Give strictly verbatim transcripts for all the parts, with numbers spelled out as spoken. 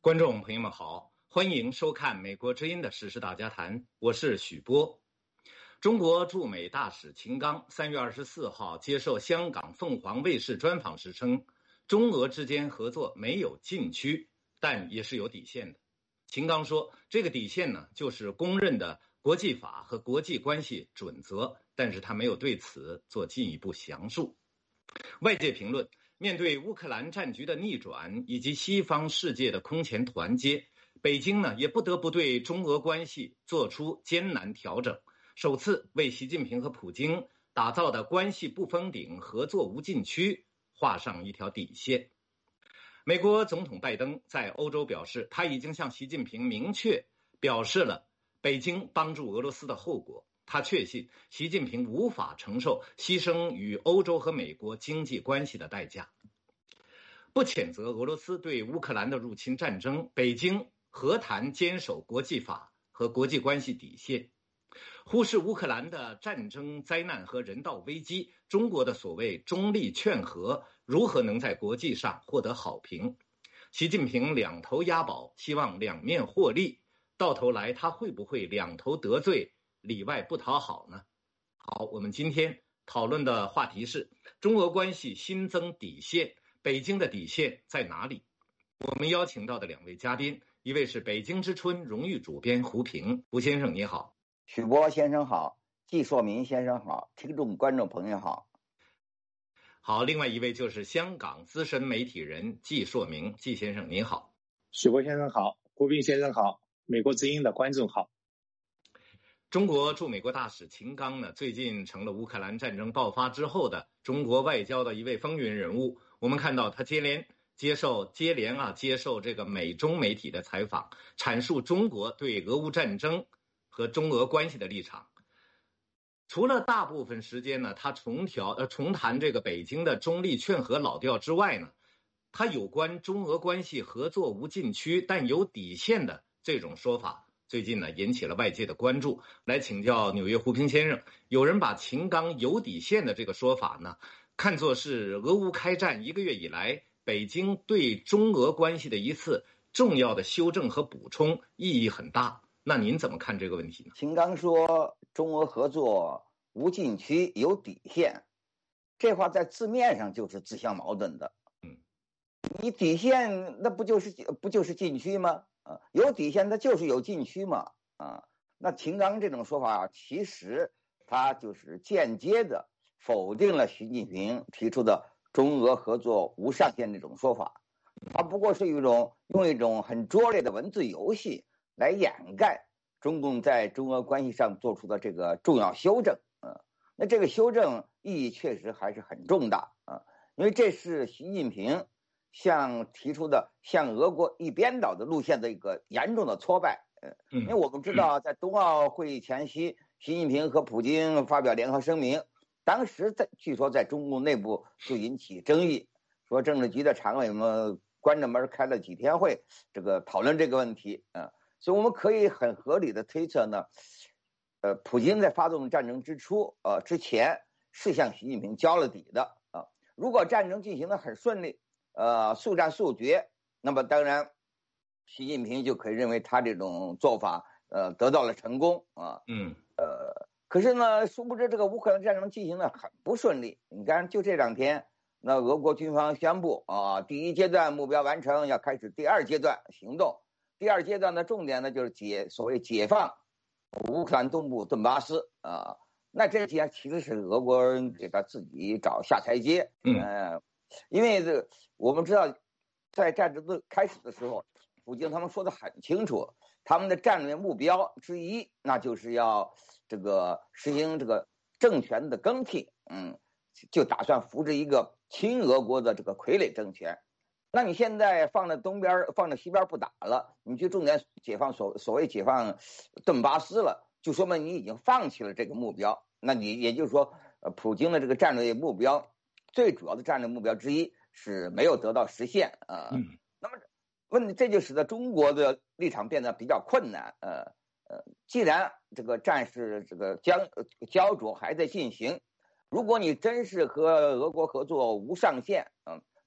观众朋友们好，欢迎收看美国之音的时事大家谈，我是许波。中国驻美大使秦刚三月二十四号接受香港凤凰卫视专访时称，中俄之间合作没有禁区，但也是有底线的。秦刚说，这个底线呢，就是公认的国际法和国际关系准则，但是他没有对此做进一步详述。外界评论，面对乌克兰战局的逆转以及西方世界的空前团结，北京呢也不得不对中俄关系做出艰难调整，首次为习近平和普京打造的关系不封顶、合作无禁区画上一条底线。美国总统拜登在欧洲表示，他已经向习近平明确表示了北京帮助俄罗斯的后果。他确信习近平无法承受牺牲与欧洲和美国经济关系的代价。不谴责俄罗斯对乌克兰的入侵战争，北京何谈坚守国际法和国际关系底线？忽视乌克兰的战争灾难和人道危机，中国的所谓中立劝和如何能在国际上获得好评？习近平两头押宝，希望两面获利，到头来他会不会两头得罪，里外不讨好呢？好，我们今天讨论的话题是中俄关系新增底线，北京的底线在哪里？我们邀请到的两位嘉宾，一位是北京之春荣誉主编胡平，胡先生你好。 许波先生好，季硕明先生好，听众观众朋友好。 好，另外一位就是香港资深媒体人季硕明，季先生您好。 许波先生好，胡平先生好，美国之音的观众好。 中国驻美国大使秦刚呢，最近成了乌克兰战争爆发之后的中国外交的一位风云人物。我们看到他接连接受接连啊接受这个美中媒体的采访，阐述中国对俄乌战争和中俄关系的立场。除了大部分时间呢，他重调呃重谈这个北京的中立劝和老调之外呢，他有关中俄关系合作无禁区但有底线的这种说法，最近呢引起了外界的关注。来请教纽约胡平先生，有人把秦刚有底线的这个说法呢，看作是俄乌开战一个月以来北京对中俄关系的一次重要的修正和补充，意义很大。那您怎么看这个问题呢？ 秦刚说中俄合作无禁区有底线，这话在字面上就是自相矛盾的。 嗯， 你底线那不就是不就是禁区吗？啊，有底线那就是有禁区嘛。啊，那秦刚这种说法其实他就是间接的否定了习近平提出的中俄合作无上限这种说法，他不过是一种用一种很拙劣的文字游戏来掩盖中共在中俄关系上做出的这个重要修正。啊，那这个修正意义确实还是很重大啊，因为这是习近平向提出的向俄国一边倒的路线的一个严重的挫败。呃，因为我们知道在冬奥会议前夕，习近平和普京发表联合声明，当时在据说在中共内部就引起争议，说政治局的常委们关着门开了几天会，这个讨论这个问题。啊，所以我们可以很合理的推测呢，呃，普京在发动战争之初，呃，之前是向习近平交了底的啊。如果战争进行的很顺利，呃，速战速决，那么当然，习近平就可以认为他这种做法，呃，得到了成功啊。 嗯， 呃，可是呢，殊不知这个乌克兰战争进行的很不顺利。你看，就这两天，那俄国军方宣布啊，第一阶段目标完成，要开始第二阶段行动。第二阶段的重点呢，就是解所谓解放乌克兰东部顿巴斯啊。那这些其实是俄国人给他自己找下台阶。 嗯， 呃，因为这我们知道，在战争的开始的时候，普京他们说的很清楚，他们的战略目标之一，那就是要这个实行这个政权的更替。嗯，就打算扶植一个亲俄国的这个傀儡政权。那你现在放在东边，放在西边不打了，你就重点解放所所谓解放顿巴斯了，就说明你已经放弃了这个目标。那你也就是说，呃，普京的这个战略目标，最主要的战略目标之一是没有得到实现啊。呃嗯， 那么问题这就使得中国的立场变得比较困难。呃呃，既然这个战事这个焦焦灼还在进行，如果你真是和俄国合作无上限，嗯、呃。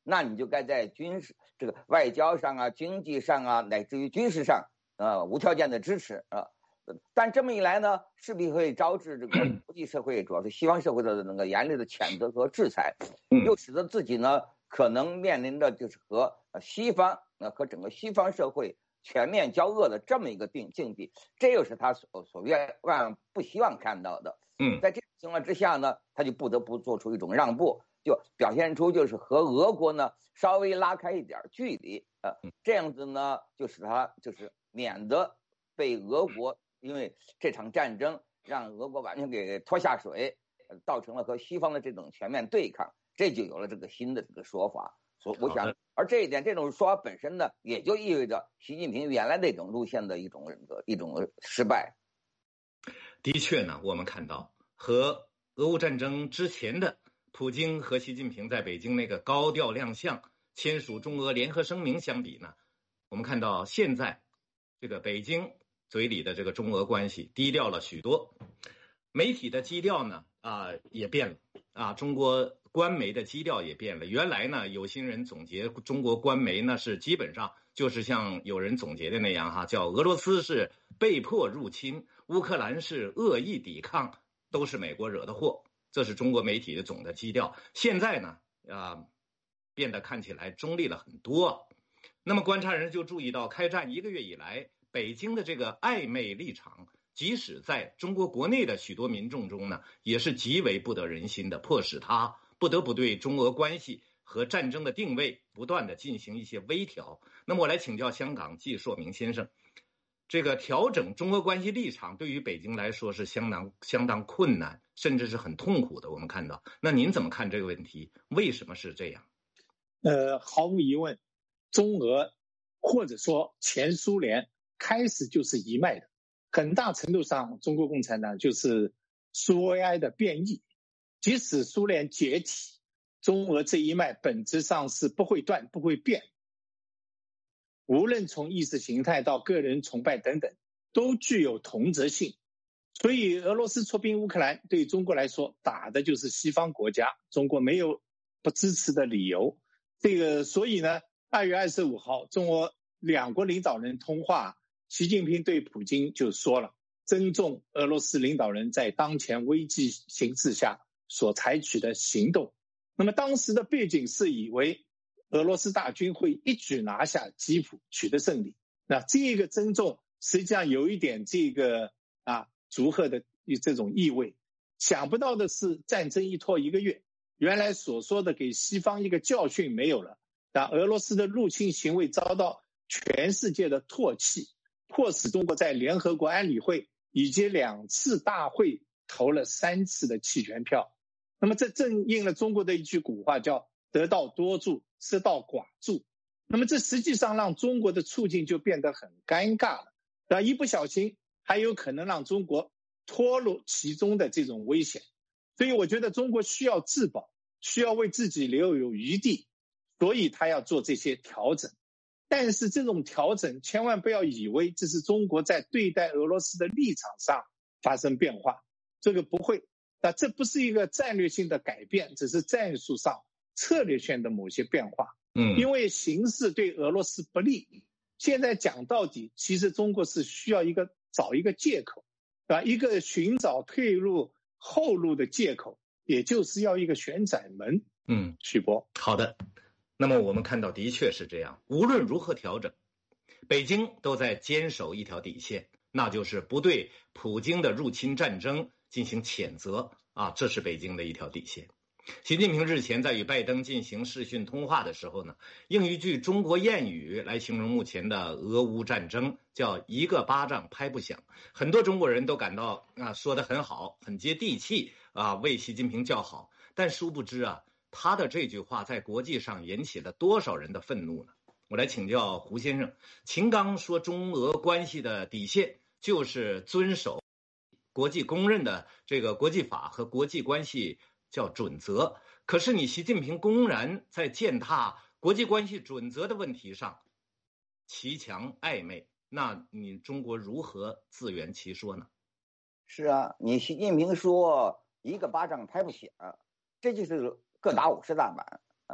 那你就该在军事这个外交上啊、经济上啊，乃至于军事上，呃，无条件的支持啊。但这么一来呢，势必会招致这个国际社会，主要是西方社会的那个严厉的谴责和制裁，又使得自己呢可能面临的就是和西方呃和整个西方社会全面交恶的这么一个境境地，这又是他所所愿望不希望看到的。 嗯， 在这种情况之下呢，他就不得不做出一种让步，就表现出就是和俄国呢稍微拉开一点距离，呃，这样子呢就使他就是免得被俄国。因为这场战争让俄国完全给拖下水，造成了和西方的这种全面对抗，这就有了这个新的这个说法。所以我想，而这一点这种说法本身呢，也就意味着习近平原来那种路线的一种一种失败。 的确呢，我们看到和俄乌战争之前的普京和习近平在北京那个高调亮相、签署中俄联合声明相比呢，我们看到现在这个北京嘴里的这个中俄关系低调了许多，媒体的基调呢啊、呃、也变了啊，中国官媒的基调也变了。原来呢，有心人总结中国官媒呢是基本上就是像有人总结的那样哈，叫俄罗斯是被迫入侵，乌克兰是恶意抵抗，都是美国惹的祸，这是中国媒体的总的基调。现在呢啊、呃、变得看起来中立了很多。那么观察人就注意到，开战一个月以来，北京的这个暧昧立场，即使在中国国内的许多民众中呢，也是极为不得人心的，迫使他不得不对中俄关系和战争的定位不断的进行一些微调。那么我来请教香港季硕明先生，这个调整中俄关系立场对于北京来说是相当相当困难，甚至是很痛苦的。我们看到，那您怎么看这个问题？为什么是这样？ 呃，毫无疑问，中俄或者说前苏联开始就是一脉的，很大程度上，中国共产党就是苏维埃的变异。即使苏联解体，中俄这一脉本质上是不会断、不会变。无论从意识形态到个人崇拜等等，都具有同质性。所以，俄罗斯出兵乌克兰对中国来说，打的就是西方国家，中国没有不支持的理由。这个，所以呢，二月二十五号，中俄两国领导人通话，习近平对普京就说了，尊重俄罗斯领导人在当前危机形势下所采取的行动。那么当时的背景是以为俄罗斯大军会一举拿下基辅，取得胜利。那这个尊重实际上有一点这个啊祝贺的这种意味。想不到的是，战争一拖一个月，原来所说的给西方一个教训没有了。那俄罗斯的入侵行为遭到全世界的唾弃，迫使中国在联合国安理会以及两次大会投了三次的弃权票。那么这正应了中国的一句古话，叫得道多助，失道寡助。那么这实际上让中国的处境就变得很尴尬了，那一不小心还有可能让中国拖入其中的这种危险。所以我觉得中国需要自保，需要为自己留有余地，所以他要做这些调整。但是这种调整千万不要以为这是中国在对待俄罗斯的立场上发生变化，这个不会。那这不是一个战略性的改变，只是战术上策略性的某些变化。 嗯， 因为形势对俄罗斯不利，现在讲到底，其实中国是需要一个找一个借口，对吧？一个寻找退路后路的借口，也就是要一个旋转门。 嗯， 许博， 好的。那么我们看到的确是这样，无论如何调整，北京都在坚守一条底线，那就是不对普京的入侵战争进行谴责啊，这是北京的一条底线。习近平日前在与拜登进行视讯通话的时候呢，用一句中国谚语来形容目前的俄乌战争，叫一个巴掌拍不响。很多中国人都感到啊说得很好，很接地气啊，为习近平叫好。但殊不知啊，他的这句话在国际上引起了多少人的愤怒呢？我来请教胡先生，秦刚说中俄关系的底线就是遵守国际公认的这个国际法和国际关系叫准则，可是你习近平公然在践踏国际关系准则的问题上骑墙暧昧，那你中国如何自圆其说呢？ 是啊，你习近平说一个巴掌拍不响，这就是各打五十大板。呃，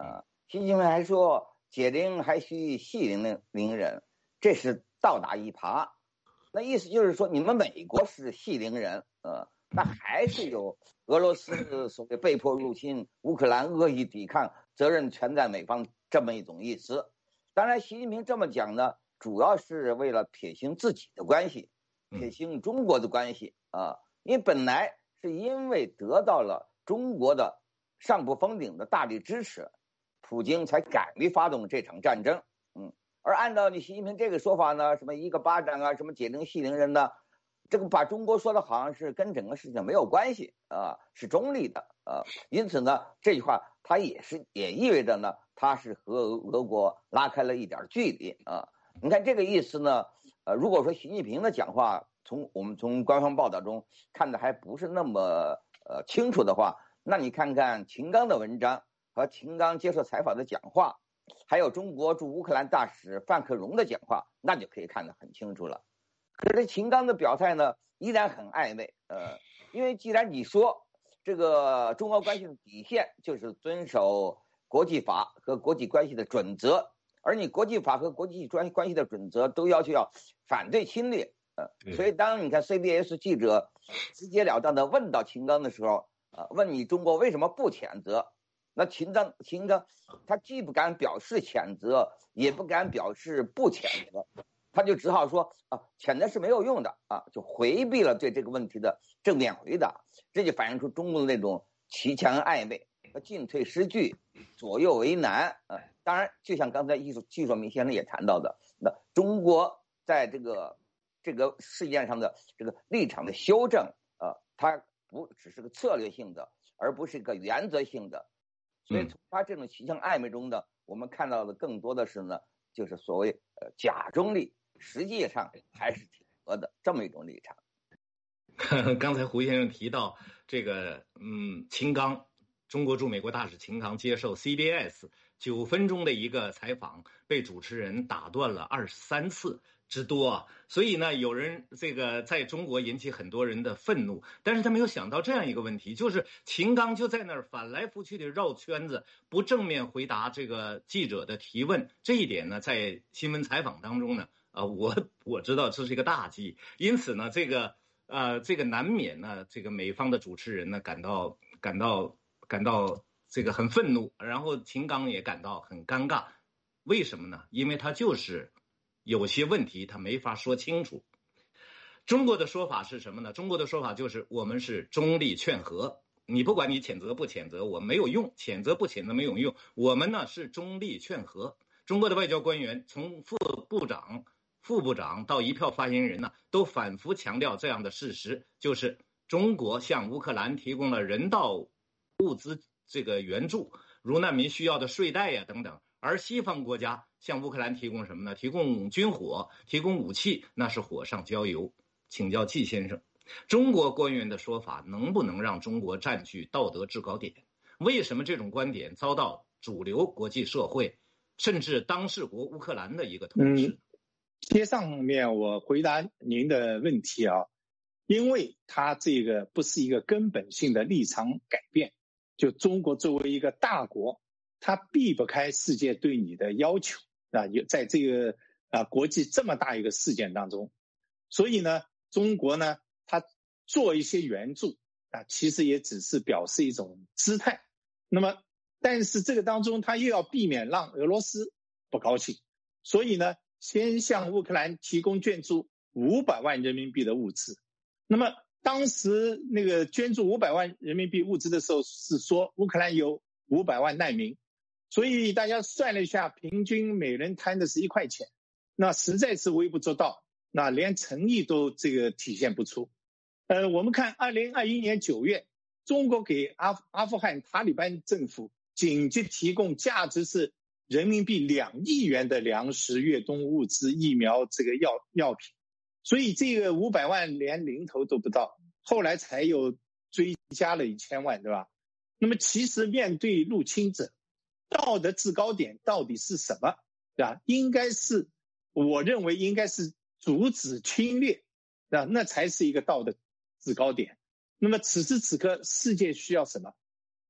习近平还说解铃还须系铃铃人，这是倒打一耙。那意思就是说，你们美国是系铃人，呃，那还是有俄罗斯所谓被迫入侵乌克兰恶意抵抗，责任全在美方这么一种意思。当然，习近平这么讲呢，主要是为了撇清自己的关系，撇清中国的关系啊、呃，因为本来是因为得到了中国的上不封顶的大力支持，普京才敢于发动这场战争。嗯，而按照你习近平这个说法呢，什么一个巴掌啊，什么解铃系铃人呢，这个把中国说的好像是跟整个事情没有关系啊、呃，是中立的啊、呃。因此呢，这句话它也是也意味着呢，它是和俄国拉开了一点距离啊、呃。你看这个意思呢，呃，如果说习近平的讲话从我们从官方报道中看的还不是那么呃清楚的话，那你看看秦刚的文章和秦刚接受采访的讲话，还有中国驻乌克兰大使范克荣的讲话，那就可以看得很清楚了。可是秦刚的表态呢，依然很暧昧，呃，因为既然你说这个中俄关系的底线就是遵守国际法和国际关系的准则，而你国际法和国际关关系的准则都要求要反对侵略，呃，所以当你看 C B S 记者直截了当的问到秦刚的时候，呃，问你中国为什么不谴责？那秦刚秦刚他既不敢表示谴责，也不敢表示不谴责，他就只好说啊，谴责是没有用的啊，就回避了对这个问题的正面回答。这就反映出中国的那种骑墙暧昧和进退失据、左右为难啊。当然，就像刚才艺术季硕明先生也谈到的，那中国在这个这个事件上的这个立场的修正，呃，它不只是个策略性的，而不是一个原则性的。所以从他这种骑墙暧昧中呢，我们看到的更多的是呢，就是所谓呃假中立，实际上还是挺和的这么一种立场。 刚才胡先生提到这个，嗯，秦刚，中国驻美国大使秦刚接受 C B S 九分钟的一个采访，被主持人打断了二十三次之多啊！所以呢，有人这个在中国引起很多人的愤怒，但是他没有想到这样一个问题，就是秦刚就在那儿翻来覆去的绕圈子，不正面回答这个记者的提问。这一点呢，在新闻采访当中呢，呃，我我知道这是一个大忌，因此呢，这个。呃，这个难免呢，这个美方的主持人呢感到感到感到这个很愤怒，然后秦刚也感到很尴尬。为什么呢？因为他就是有些问题他没法说清楚。中国的说法是什么呢？中国的说法就是我们是中立劝和，你不管你谴责不谴责，我没有用，谴责不谴责没有用，我们呢是中立劝和。中国的外交官员从副部长。副部长到一票发言人呢，都反复强调这样的事实，就是中国向乌克兰提供了人道物资这个援助，如难民需要的睡袋呀等等，而西方国家向乌克兰提供什么呢？提供军火，提供武器，那是火上浇油。请教季先生，中国官员的说法能不能让中国占据道德制高点？为什么这种观点遭到主流国际社会甚至当事国乌克兰的一个同视？嗯接上面我回答您的问题啊，因为它这个不是一个根本性的立场改变，就中国作为一个大国，它避不开世界对你的要求啊，在这个啊国际这么大一个事件当中，所以呢，中国呢，它做一些援助啊，其实也只是表示一种姿态。那么，但是这个当中，它又要避免让俄罗斯不高兴，所以呢。先向乌克兰提供捐助五百万人民币的物资。那么当时那个捐助五百万人民币物资的时候，是说乌克兰有五百万难民，所以大家算了一下，平均每人摊的是一块钱，那实在是微不足道，那连诚意都这个体现不出。呃，我们看二零二一年九月，中国给阿阿富汗塔利班政府紧急提供价值是人民币两亿元的粮食、越冬物资、疫苗这个药药品，所以这个五百万连零头都不到，后来才有追加了一千万，对吧？那么其实面对入侵者，道德制高点到底是什么？对吧？应该是，我认为应该是阻止侵略，对吧？那才是一个道德制高点。那么此时此刻，世界需要什么？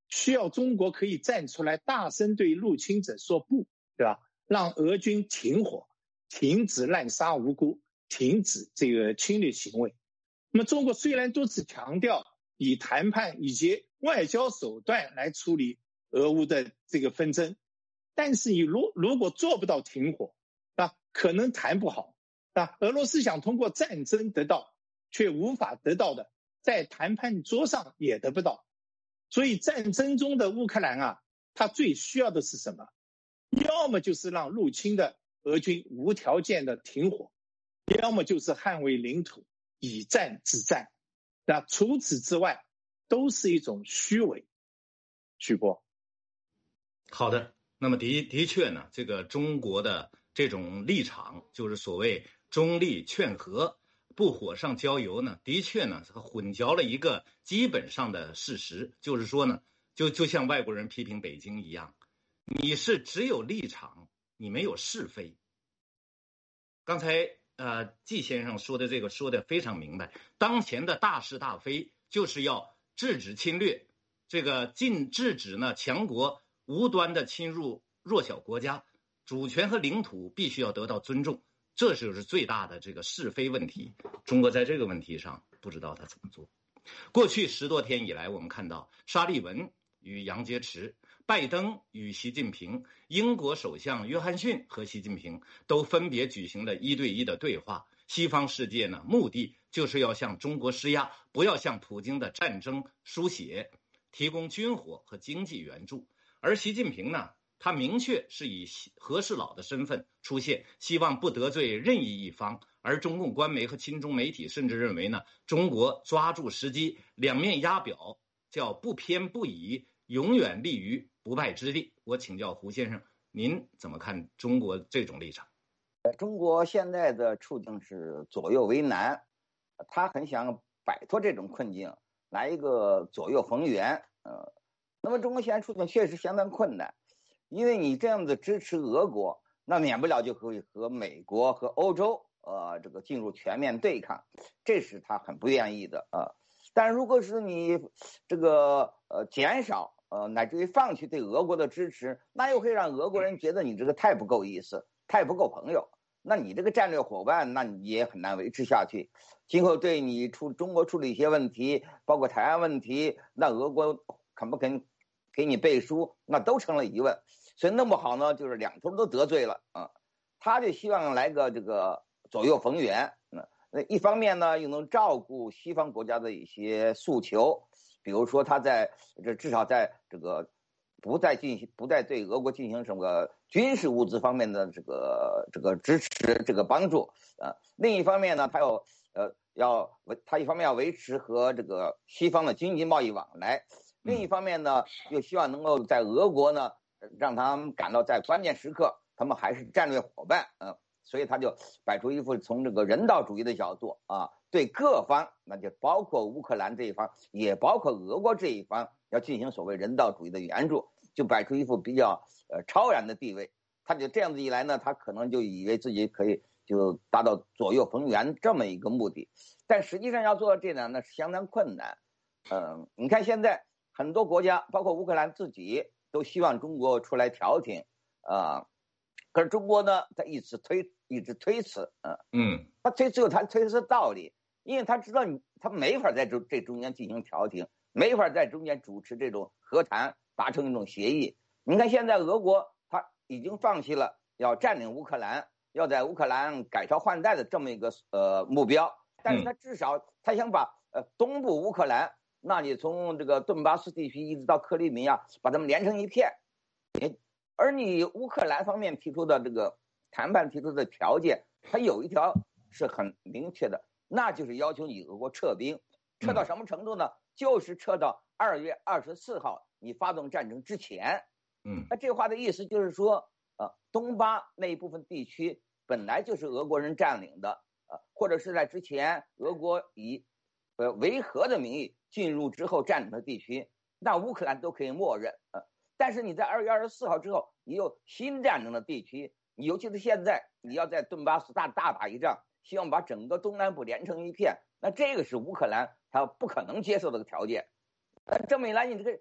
需要中国可以站出来大声对入侵者说不，对吧？让俄军停火，停止滥杀无辜，停止这个侵略行为。那么中国虽然多次强调以谈判以及外交手段来处理俄乌的这个纷争，但是你如如果做不到停火，啊，可能谈不好，啊，俄罗斯想通过战争得到，却无法得到的，在谈判桌上也得不到。所以战争中的乌克兰啊，他最需要的是什么？要么就是让入侵的俄军无条件的停火，要么就是捍卫领土，以战止战。那除此之外，都是一种虚伪。许波， 好的，那么的的确呢，这个中国的这种立场，就是所谓中立劝和，不火上浇油呢，的确呢，混淆了一个基本上的事实，就是说呢，就就像外国人批评北京一样，你是只有立场，你没有是非。刚才呃季先生说的这个说的非常明白，当前的大是大非就是要制止侵略，这个禁制止呢强国无端的侵入弱小国家，主权和领土必须要得到尊重，这就是最大的这个是非问题。中国在这个问题上不知道他怎么做。过去十多天以来，我们看到沙利文与杨洁篪，拜登与习近平，英国首相约翰逊和习近平都分别举行了一对一的对话。西方世界呢，目的就是要向中国施压，不要向普京的战争输血，提供军火和经济援助。而习近平呢，他明确是以和事佬的身份出现，希望不得罪任意一方。而中共官媒和亲中媒体甚至认为呢，中国抓住时机，两面压表，叫不偏不倚，永远立于不败之地。我请教胡先生，您怎么看中国这种立场？ 中国现在的处境是左右为难，他很想摆脱这种困境，来一个左右逢源。呃，那么中国现在处境确实相当困难，因为你这样子支持俄国，那免不了就会和美国和欧洲呃这个进入全面对抗，这是他很不愿意的啊、呃。但如果是你这个呃减少呃乃至于放弃对俄国的支持，那又会让俄国人觉得你这个太不够意思，太不够朋友。那你这个战略伙伴，那你也很难维持下去。今后对你出中国处理一些问题，包括台湾问题，那俄国肯不肯给你背书，那都成了疑问。所以弄不好呢，就是两头都得罪了啊。他就希望来个这个左右逢源。那一方面呢，又能照顾西方国家的一些诉求，比如说他在这至少在这个不再进行不再对俄国进行什么军事物资方面的这个这个支持这个帮助啊。另一方面呢，他要呃要他一方面要维持和这个西方的经济贸易往来，另一方面呢，又希望能够在俄国呢让他们感到在关键时刻他们还是战略伙伴啊。所以他就摆出一副从这个人道主义的角度啊，对各方，那就包括乌克兰这一方，也包括俄国这一方，要进行所谓人道主义的援助，就摆出一副比较呃超然的地位。他就这样子一来呢，他可能就以为自己可以就达到左右逢源这么一个目的，但实际上要做到这点呢是相当困难。嗯、呃，你看现在很多国家，包括乌克兰自己，都希望中国出来调停啊。呃可是中国呢，他一直推，一直推辞，嗯嗯，他推只有他推辞的道理，因为他知道你他没法在这这中间进行调停，没法在中间主持这种和谈，达成一种协议。你看现在俄国他已经放弃了要占领乌克兰，要在乌克兰改朝换代的这么一个呃目标，但是他至少他想把呃东部乌克兰，那你从这个顿巴斯地区一直到克里米亚，把他们连成一片，也。而你乌克兰方面提出的这个谈判提出的条件，它有一条是很明确的，那就是要求你俄国撤兵，撤到什么程度呢？就是撤到二月二十四号你发动战争之前。嗯，那这话的意思就是说，呃，东巴那一部分地区本来就是俄国人占领的，呃，或者是在之前俄国以呃维和的名义进入之后占领的地区，那乌克兰都可以默认，呃。但是你在二月二十四号之后，你有新战争的地区，你尤其是现在你要在顿巴斯大大打一仗，希望把整个东南部连成一片，那这个是乌克兰他不可能接受的条件。这么一来，你这个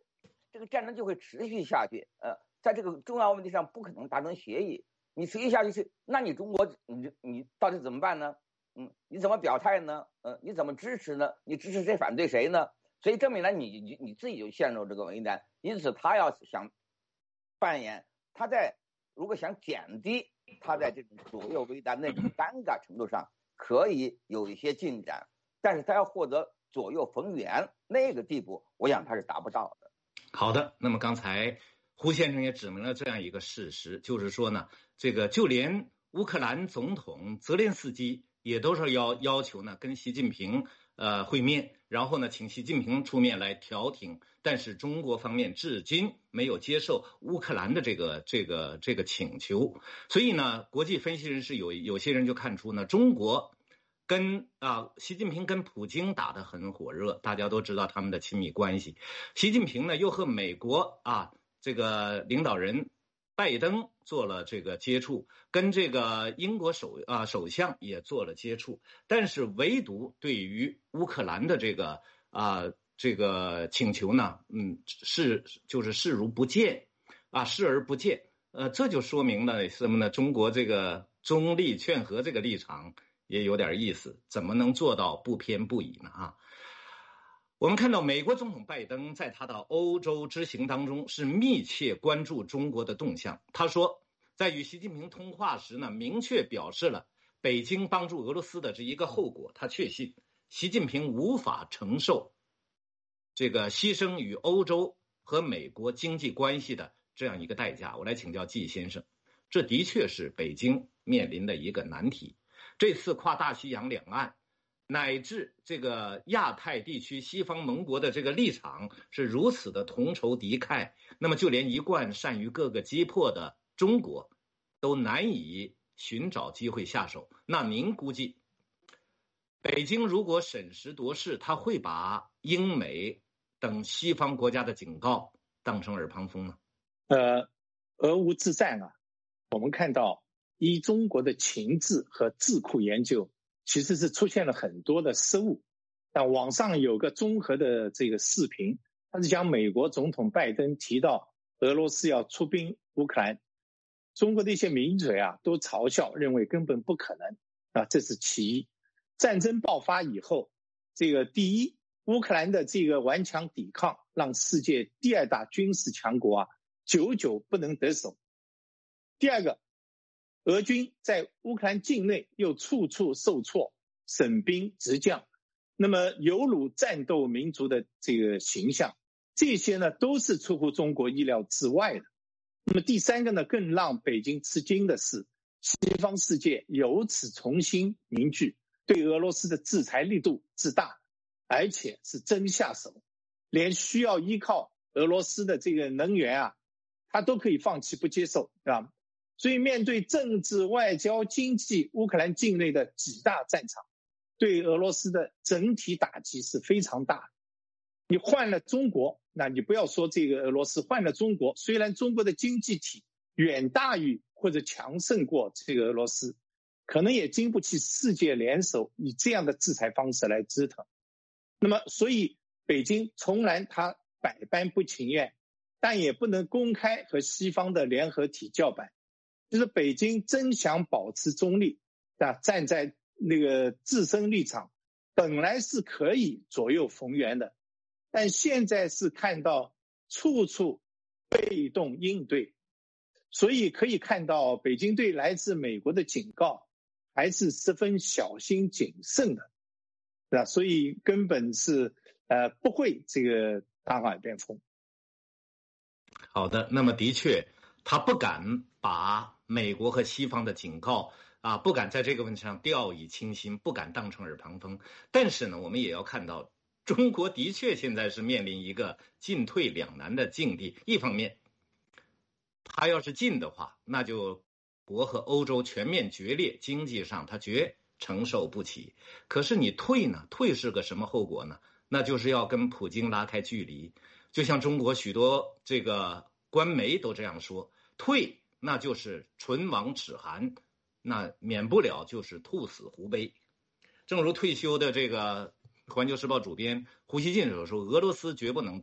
这个战争就会持续下去。呃，在这个重要问题上不可能达成协议，你持续下去是，那你中国你你到底怎么办呢？嗯，你怎么表态呢？呃，你怎么支持呢？你支持谁反对谁呢？所以证明了你你你自己就陷入这个为难。因此，他要想扮演他在如果想减低他在这种左右为难那种尴尬程度上，可以有一些进展，但是他要获得左右逢源那个地步，我想他是达不到的。 好的，那么刚才胡先生也指明了这样一个事实，就是说呢，这个就连乌克兰总统泽连斯基也都是要要求呢跟习近平呃会面，然后呢请习近平出面来调停，但是中国方面至今没有接受乌克兰的这个这个这个请求，所以呢，国际分析人士有有些人就看出呢，中国跟啊，习近平跟普京打得很火热，大家都知道他们的亲密关系。习近平呢又和美国啊这个领导人拜登做了这个接触，跟这个英国首啊首相也做了接触，但是唯独对于乌克兰的这个啊这个请求呢，嗯视就是视如不见啊视而不见。呃，这就说明了什么呢？中国这个中立劝和这个立场也有点意思，怎么能做到不偏不倚呢？啊，我们看到美国总统拜登在他的欧洲之行当中是密切关注中国的动向。他说，在与习近平通话时呢，明确表示了北京帮助俄罗斯的这一个后果。他确信习近平无法承受这个牺牲与欧洲和美国经济关系的这样一个代价。我来请教季先生，这的确是北京面临的一个难题。这次跨大西洋两岸乃至这个亚太地区西方盟国的这个立场是如此的同仇敌忾，那么就连一贯善于各个击破的中国都难以寻找机会下手。那您估计北京如果审时度势，他会把英美等西方国家的警告当成耳旁风呢？ 呃，俄乌之战啊，我们看到依中国的情治和智库研究，其实是出现了很多的失误。但网上有个综合的这个视频，他是讲美国总统拜登提到俄罗斯要出兵乌克兰，中国的一些名嘴啊都嘲笑，认为根本不可能啊，这是其一。战争爆发以后，这个第一，乌克兰的这个顽强抵抗，让世界第二大军事强国啊久久不能得手。第二个，俄军在乌克兰境内又处处受挫，省兵直将，那么有辱战斗民族的这个形象，这些呢都是出乎中国意料之外的。那么第三个呢，更让北京吃惊的是，西方世界由此重新凝聚，对俄罗斯的制裁力度之大，而且是真下手，连需要依靠俄罗斯的这个能源啊，他都可以放弃不接受，对吧？所以面对政治、外交、经济乌克兰境内的几大战场，对俄罗斯的整体打击是非常大的。你换了中国，那你不要说这个俄罗斯，换了中国，虽然中国的经济体远大于或者强胜过这个俄罗斯，可能也经不起世界联手以这样的制裁方式来折腾。那么所以北京从来他百般不情愿，但也不能公开和西方的联合体叫板，就是北京真想保持中立，啊，站在那个自身立场，本来是可以左右逢源的，但现在是看到处处被动应对，所以可以看到北京对来自美国的警告还是十分小心谨慎的，对吧？所以根本是呃不会这个大耳边风。 好的，那么的确他不敢把美国和西方的警告啊，不敢在这个问题上掉以轻心，不敢当成耳旁风。但是呢，我们也要看到，中国的确现在是面临一个进退两难的境地。一方面，他要是进的话，那就国和欧洲全面决裂，经济上他绝承受不起。可是你退呢？退是个什么后果呢？那就是要跟普京拉开距离。就像中国许多这个官媒都这样说，退那就是唇亡齿寒，那免不了就是兔死狐悲。正如退休的这个《环球时报》主编胡锡进所说，俄罗斯绝不能倒，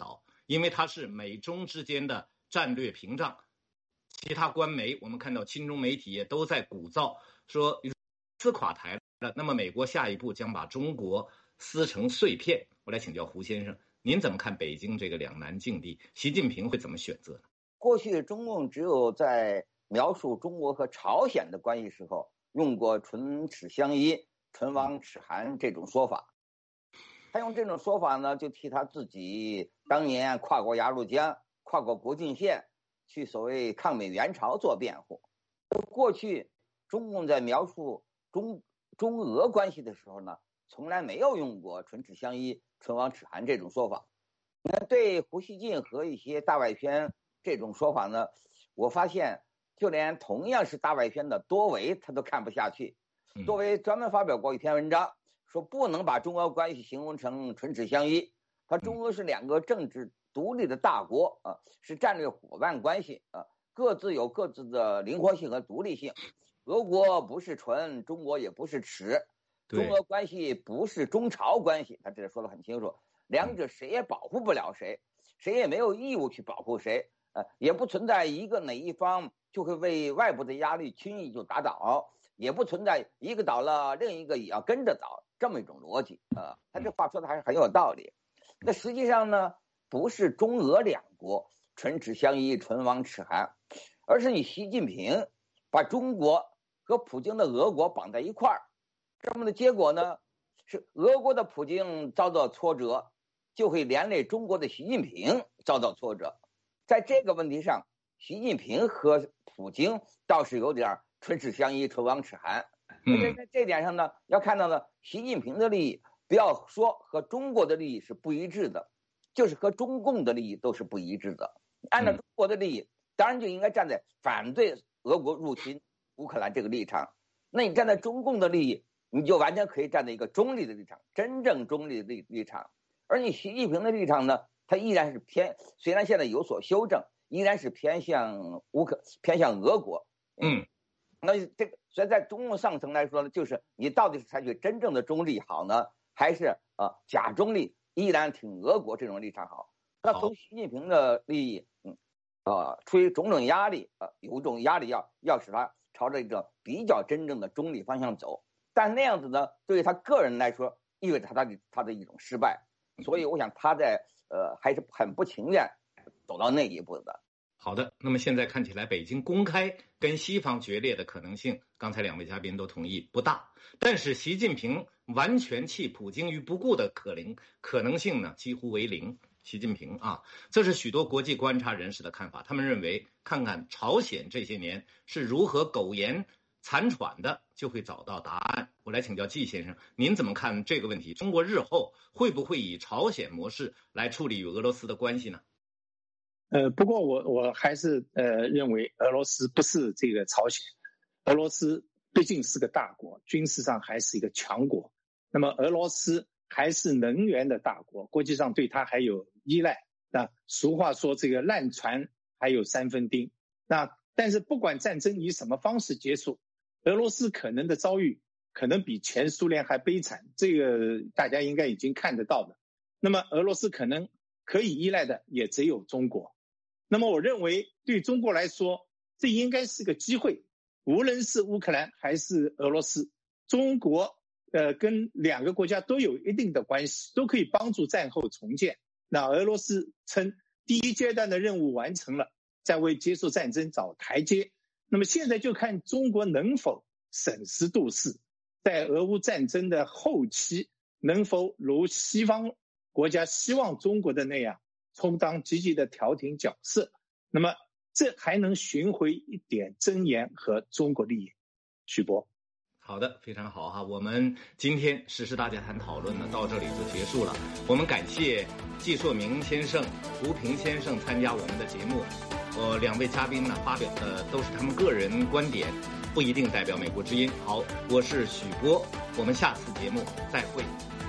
因为它是美中之间的战略屏障。其他官媒我们看到亲中媒体也都在鼓噪说，撕垮台了，那么美国下一步将把中国撕成碎片。我来请教胡先生，您怎么看北京这个两难境地？习近平会怎么选择呢？ 过去中共只有在描述中国和朝鲜的关系时候用过唇齿相依、唇亡齿寒这种说法。他用这种说法呢，就替他自己当年跨过鸭绿江、跨过国境线去所谓抗美援朝做辩护。过去中共在描述中中俄关系的时候呢，从来没有用过唇齿相依、唇亡齿寒这种说法。那对胡锡进和一些大外宣这种说法呢，我发现就连同样是大外宣的多维他都看不下去。多维专门发表过一篇文章，说不能把中俄关系形容成唇齿相依。他中俄是两个政治独立的大国啊，是战略伙伴关系啊，各自有各自的灵活性和独立性。俄国不是唇，中国也不是齿，中俄关系不是中朝关系，他这里说得很清楚，两者谁也保护不了谁，谁也没有义务去保护谁，呃，也不存在一个哪一方就会为外部的压力轻易就打倒，也不存在一个倒了另一个也要跟着倒这么一种逻辑啊、呃。他这话说的还是很有道理。那实际上呢，不是中俄两国唇齿相依、唇亡齿寒，而是你习近平把中国和普京的俄国绑在一块儿，这么的结果呢，是俄国的普京遭到挫折，就会连累中国的习近平遭到挫折。在这个问题上，习近平和普京倒是有点唇齿相依、唇亡齿寒。而且在这点上呢，要看到呢，习近平的利益不要说和中国的利益是不一致的，就是和中共的利益都是不一致的。按照中国的利益，当然就应该站在反对俄国入侵乌克兰这个立场。那你站在中共的利益，你就完全可以站在一个中立的立场，真正中立的立立场。而你习近平的立场呢，他依然是偏，虽然现在有所修正，依然是偏向乌克偏向俄国。 嗯， 那这个所以在中共上层来说呢，就是你到底是采取真正的中立好呢，还是呃假中立，依然挺俄国这种立场好？那从习近平的利益，嗯，呃，出于种种压力，呃，有一种压力要要使他朝着一个比较真正的中立方向走，但那样子呢，对于他个人来说，意味着他的他的一种失败。所以我想他在呃还是很不情愿走到那一步的。 好的，那么现在看起来北京公开跟西方决裂的可能性，刚才两位嘉宾都同意不大，但是习近平完全弃普京于不顾的可能可能性呢，几乎为零。习近平啊，这是许多国际观察人士的看法，他们认为看看朝鲜这些年是如何苟延残喘的，就会找到答案。我来请教季先生，您怎么看这个问题？中国日后会不会以朝鲜模式来处理与俄罗斯的关系呢？ 呃，不过我我还是呃认为俄罗斯不是这个朝鲜，俄罗斯毕竟是个大国，军事上还是一个强国。那么俄罗斯还是能源的大国，国际上对它还有依赖。那俗话说这个烂船还有三分钉。那但是不管战争以什么方式结束，俄罗斯可能的遭遇可能比前苏联还悲惨，这个大家应该已经看得到的。那么俄罗斯可能可以依赖的也只有中国。那么我认为对中国来说，这应该是个机会，无论是乌克兰还是俄罗斯，中国呃跟两个国家都有一定的关系，都可以帮助战后重建。那俄罗斯称第一阶段的任务完成了，在为结束战争找台阶。那么现在就看中国能否审时度势，在俄乌战争的后期，能否如西方国家希望中国的那样充当积极的调停角色，那么这还能寻回一点尊严和中国利益。许博， 好的，非常好哈。我们今天时事大家谈讨论呢，到这里就结束了。我们感谢季硕明先生、胡平先生参加我们的节目。呃，两位嘉宾呢发表的都是他们个人观点，不一定代表美国之音。好，我是许波，我们下次节目再会。